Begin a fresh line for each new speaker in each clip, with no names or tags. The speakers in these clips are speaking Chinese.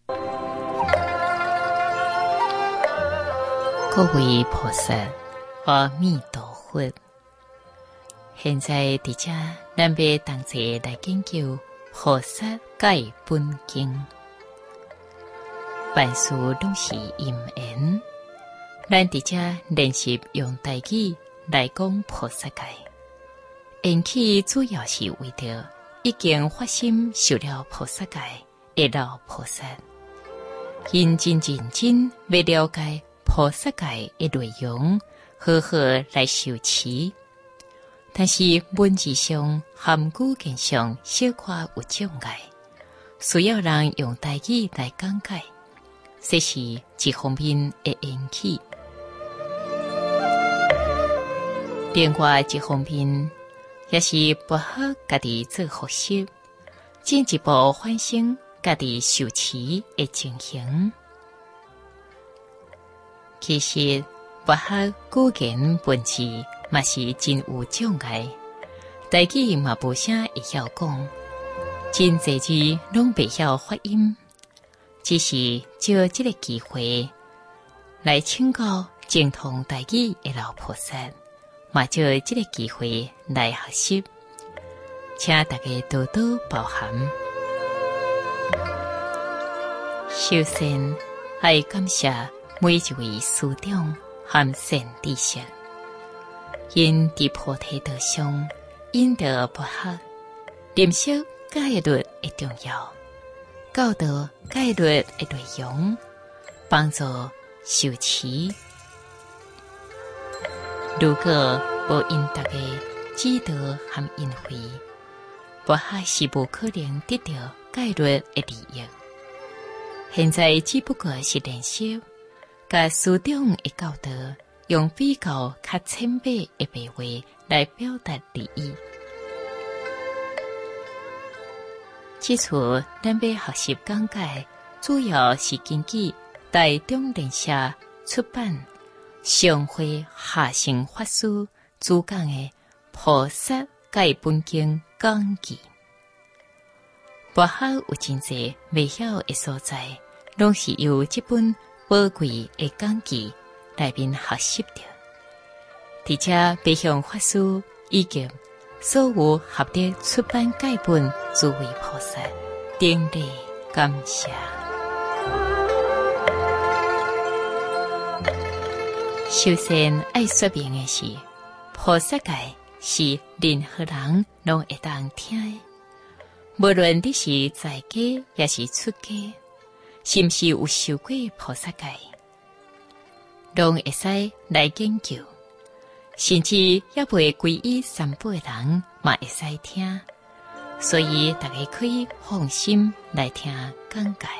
各位菩萨，阿弥陀佛。现在伫遮，咱要同齐来研究菩萨戒本经。万事拢是因缘，咱伫遮练习用台语来讲菩萨戒。缘起主要是为着已经发心受了菩萨戒的老菩萨，认真要了解菩萨戒的内容，好好来受持。但是文字上含语言上小可有障碍，需要人用台语来讲解，这是一方面的缘起。另外一方面，也是不好家己做学习，进一步反省家己受持的情形。其实不好语言文字嘛是真有障碍，台语嘛无啥会晓讲，真侪字拢袂晓发音。只是借这个机会来请教精通台语的老菩萨，嘛借这个机会来学习，请大家多多包涵。首先，要感谢每一位师长和善知识，因伫菩提道上引导不学，认识戒律的重要，教导戒律的内容，帮助受持。如果无因大家指导和引会，不学是无可能得到戒律的利益。现在只不过是练习，甲师长的教导，用比较较浅白的白话来表达利益。这次咱要学习讲解，主要是根据台中联社出版上会下乘法师主讲的《菩萨戒本经讲义》。不好有真侪未晓的所在，拢是由这本宝贵的讲义内面学习的。而且北向法师以及所有合力出版戒本诸位菩萨，顶礼感谢。首先要说明的是，菩萨戒是任何人拢会当听的，无论你是在家也是出家，是不是有受过菩萨戒，拢会使来研究，甚至也未皈依三宝的人嘛会使听，所以大家可以放心来听讲解。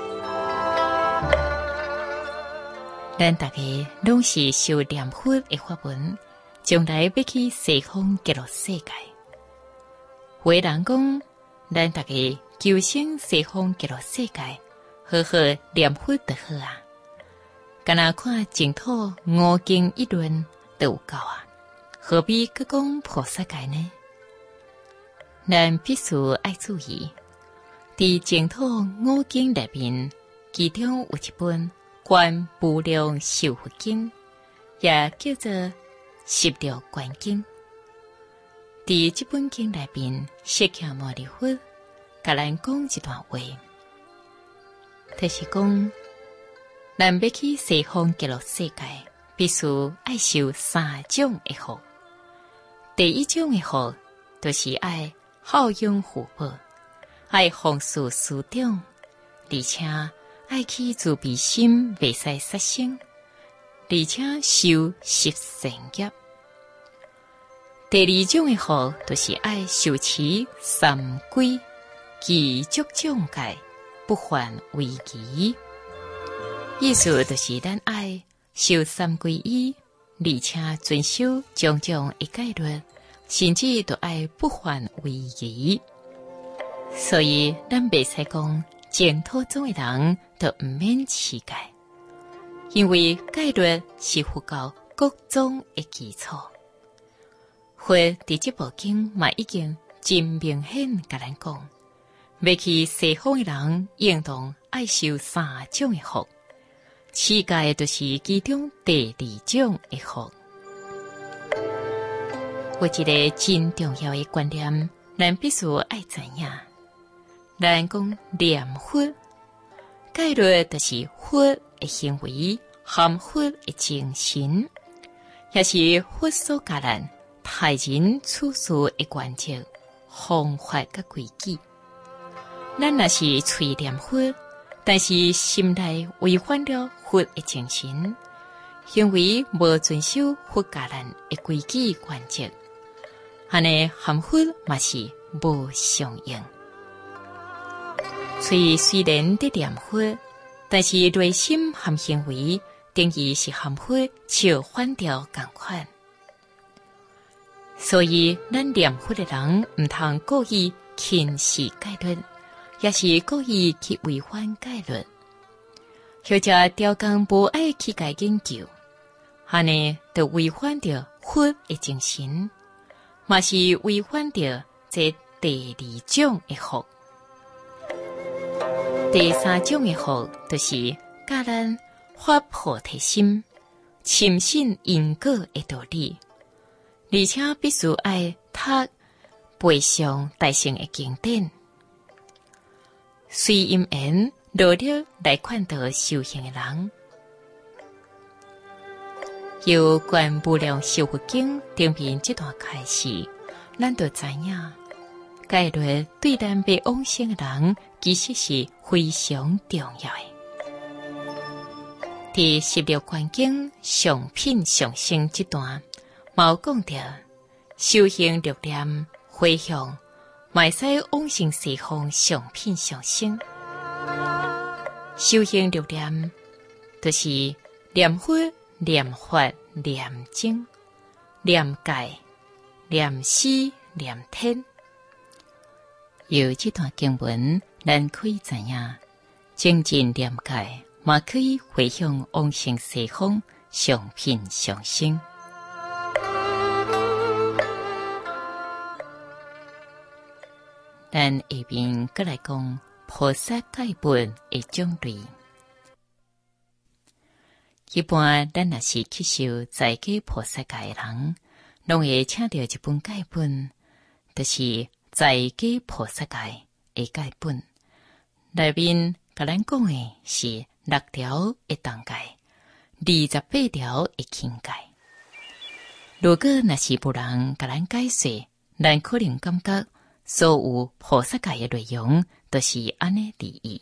咱大家拢是受念佛的法门，将来要去西方极乐世界。有的人讲，咱大家求生西方极乐世界，好好念佛就好啊。干那看净土五经一论就有够啊，何必去讲菩萨戒呢？咱必须要注意，伫净土五经内面，其中有一本观无量寿佛经，也叫做十六观经。伫这本经内面，释迦牟尼佛甲咱讲一段话，就是讲，咱要去西方极乐世界，必须爱受三种的福。第一种的福，就是爱好养福报，爱奉事师长，而且爱去慈悲心，袂使杀生，而且修十善业。第二种的福，就是爱受持三规，具足障戒，不犯违仪。意思就是咱爱修三皈依，而且遵守种种的戒律，甚至都爱不犯违仪。所以咱袂使讲净土中的人都唔免持戒，因为戒律是佛教各种的基础。佛伫这部经嘛已经真明显甲咱讲， 要去西方的人应当爱受3种的福，世界就是其中第2种的福。有一个真重要的观念，咱必须爱知影。咱讲念佛，戒律就是佛的行为，含佛的精神，也是佛所教咱待人处事的原则、方法甲规矩。咱若是嘴念佛，但是心内违反了佛的精神，行为无遵守佛教咱的规矩原则，安尼含佛嘛是无相应。嘴虽然在念佛，但是内心含行为等于是含佛笑反调同款。所以咱念佛的人唔通故意轻视戒律，也是故意去违反戒律，或者调工无爱去解研究，安尼就违反着佛的精神，嘛是违反着这第2种的福。第3种的福，就是教咱发菩提心，深信因果的道理，而且必须爱读背诵大乘的经典，随因缘努力来看到修行的人。由《观无量寿佛经》顶边这段开始，咱就知影，戒律对咱要往生的人其实是非常重要的。第16观经上品上生这段，毛讲到修行6念回向，卖使往生西方上品上生。修行6念，就是念佛、念法、念经、念戒、念死、念天。由这段经文，咱可以知影，精进念戒，嘛可以回向往生西方上品上生。咱下边再来讲菩萨戒本的种类。一般咱若是去修在家菩萨戒的人，拢会请到一本戒本，就是在家菩萨戒的戒本。内面甲咱讲的是6条的重戒，28条的轻戒。如果若是无人甲咱解释，咱可能感觉所有菩萨戒的内容都是安尼而已。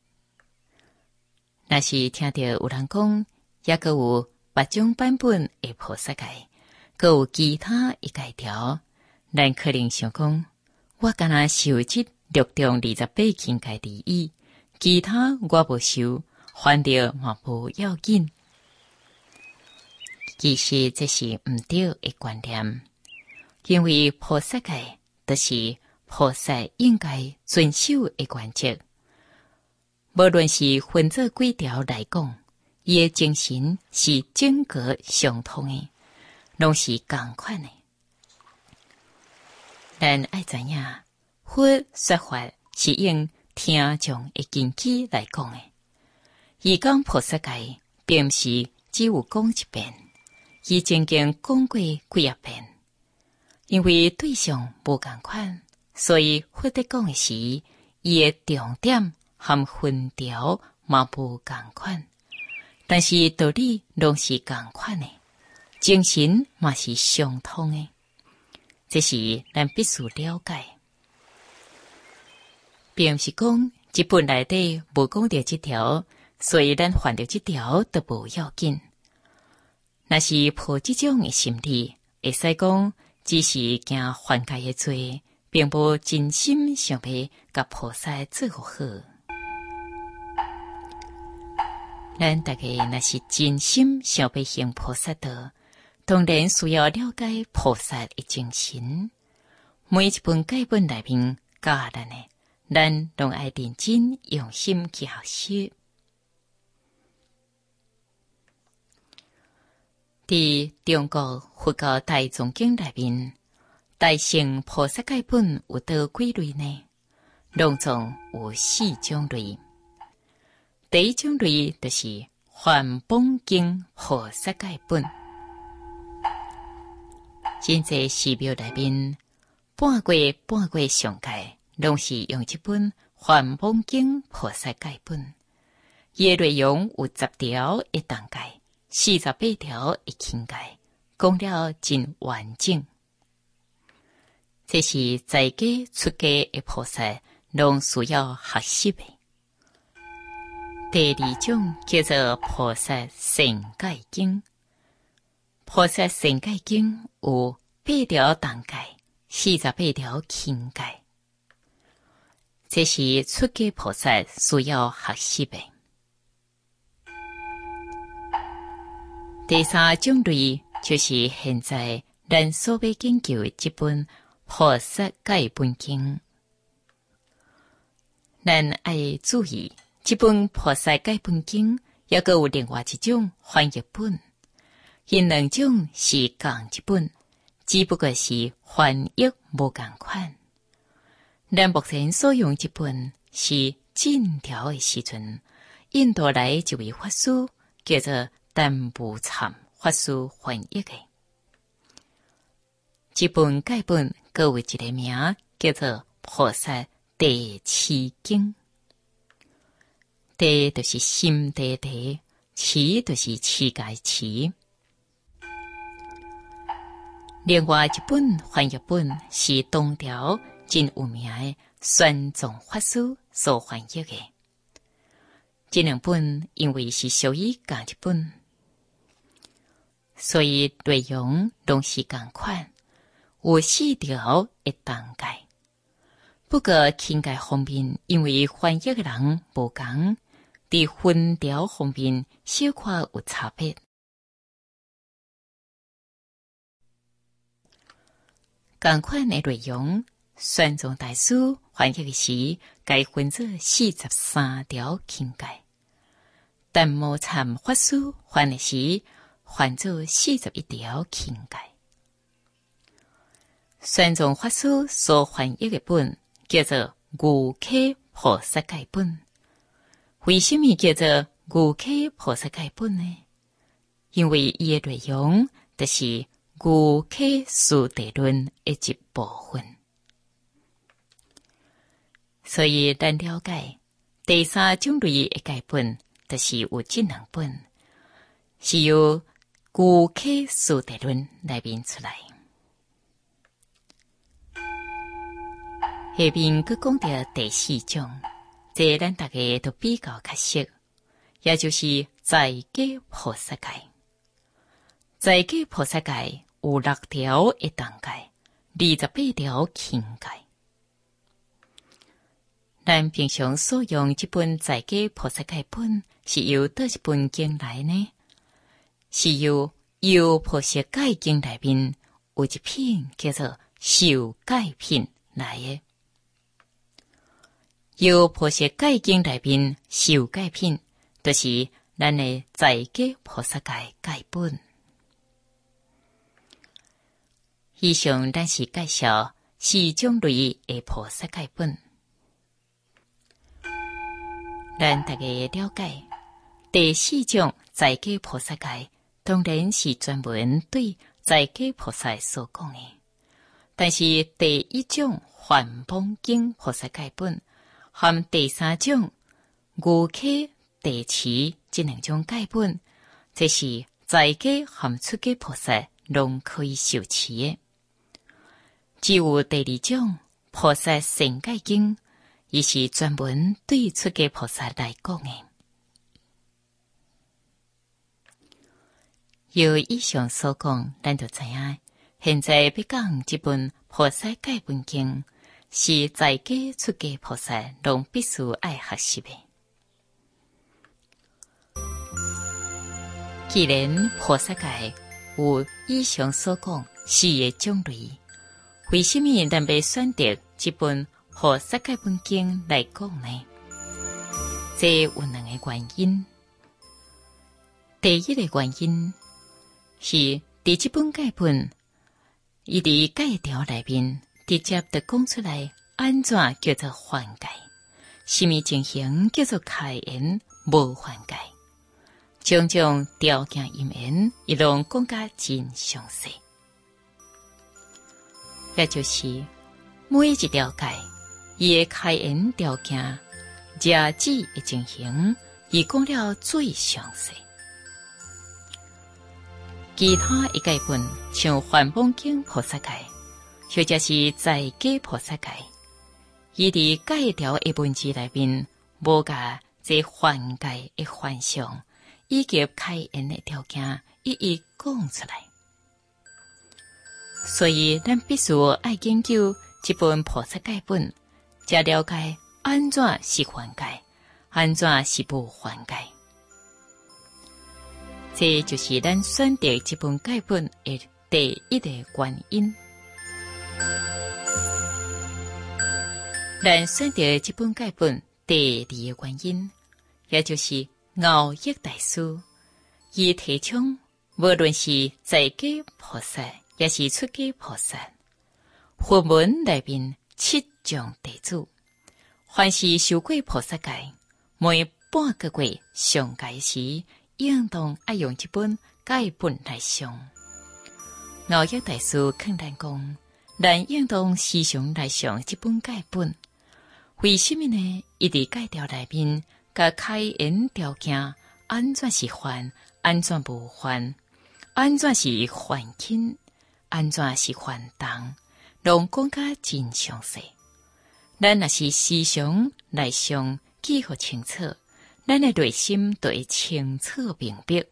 若是听到有人讲，也阁有8种版本的菩萨戒，阁有其他的戒条，咱可能想讲，我敢若修这6种28轻戒而已，其他我无修，反正嘛无要紧。其实这是毋对的观念，因为菩萨戒就是菩萨应该遵守的原则，无论是分做几条来讲，伊的精神是整个相同的，拢是同款的。咱爱知影，佛说法是用听从的根基来讲的。伊讲菩萨戒，并毋是只有讲一遍，伊曾经讲过几啊遍。因为对象无同款，所以佛在讲的时，伊的重点和分条嘛无同款，但是道理拢是同款的，精神嘛是相通的。这是咱必须了解，并毋是讲一本内底无讲到这条，所以咱犯到这条都无要紧。若是抱这种的心理，会使讲只是惊犯戒的罪，并无真心想要甲菩萨做好。咱大家若是真心想要行菩萨道，当然需要了解菩萨的精神。每一本戒本内面教咱的，咱拢爱认真用心去学习。伫中国佛教大藏经内面，大乘菩萨戒本有多几类呢？ 拢总有4种类。第一种类就是梵本经菩萨戒本。真济寺庙内面，半月上界，拢是用这本梵本经菩萨戒本。伊的内容有10条的章戒，48条的经戒，讲了真完整。这是在家出家的菩萨拢需要学习的。第二种叫做菩萨善戒经。菩萨善戒经有8条章戒，48条经戒。这是出家菩萨需要学习的。第三种类就是现在咱所要研究的这本菩萨戒本经。咱要注意，这本菩萨戒本经也还有另外一种翻译本，因两种是同一本，只不过是翻译无同款。咱目前所用这本是晋朝的时阵，印度来一位法师叫做丹布参法师翻译的。这本戒本还有一个名叫做菩萨第7经。地就是心地地，持就是持戒持。另外一本翻译本是东条真有名的玄奘法师所翻译的。这两本因为是属于同一本，所以内容拢是同款，有4条的章戒。不过经戒方面，因为翻译的人无同，在分条方面小可有差别。同款的内容，玄奘大师翻译的时，该分做43条经戒；但摩参法师翻译时，翻做41条经戒。玄奘法师所翻译的本叫做牛溪菩萨戒本。为什么叫做牛溪菩萨戒本呢？因为伊的内容就是牛溪四谛论的一部分。所以咱了解第三种类的戒本，就是有这两本，是由牛溪四谛论内面出来。下面佮讲到第4种，这咱大家都比较较熟，也就是在家菩萨戒。在家菩萨戒有6条的章戒，28条经戒。咱平常所用这本在家菩萨戒本是由倒一本经来呢？是由菩萨戒经内面有一篇叫做受戒品来的。菩萨戒经内面受戒品，就是咱的在家菩萨戒戒本。以上咱是介绍4种类的菩萨戒本。咱大家了解，第4种在家菩萨戒，当然是专门对在家菩萨所讲的。但是第1种梵本经菩萨戒本，和第3种牛溪第7这2种戒本，这是在家和出家菩萨拢可以受持的。只有第2种菩萨善戒经，伊是专门对出家菩萨来讲的。由以上所讲，咱就知影，现在要讲这本菩萨戒本经，是在家出家菩萨拢必须爱学习的。既然菩萨戒有以上所讲4个种类，为什么咱要选择这本菩萨戒本经来讲呢？这有2个原因。第1个原因是，在这本戒本，伊伫戒条内面直接就讲出来， 安怎叫做缓解？什么情形叫做开缘无缓解？种种条件因缘，伊拢讲甲真详细。也就是每一条界，伊的开缘条件、假指的情形，伊讲了最详细。其他一界本，像梵本经菩萨界，或者是在家菩萨界，伊伫介条的文字内面，无甲这缓解的幻象以及开缘的条件一一讲出来。所以，咱必须爱研究这本菩萨界本，才了解安怎是缓解，安怎是不缓解。这就是咱选择这本界本的第一个原因。咱选择这本界本第二个原因，也就是熬益大师，伊提倡无论是在家菩萨，也是出家菩萨，佛门内面7种弟子，凡是修过菩萨戒，每半个月上戒时，应当爱用这本戒本来上。熬益大师劝咱讲，咱应当时常来上这本戒本。为什么呢？伊伫戒条内面，甲开缘条件，安怎是还，安怎无还，安怎是还轻，安怎是还重，拢讲甲真详细。咱若是时常来上记号清楚，咱的内心就会清楚明白。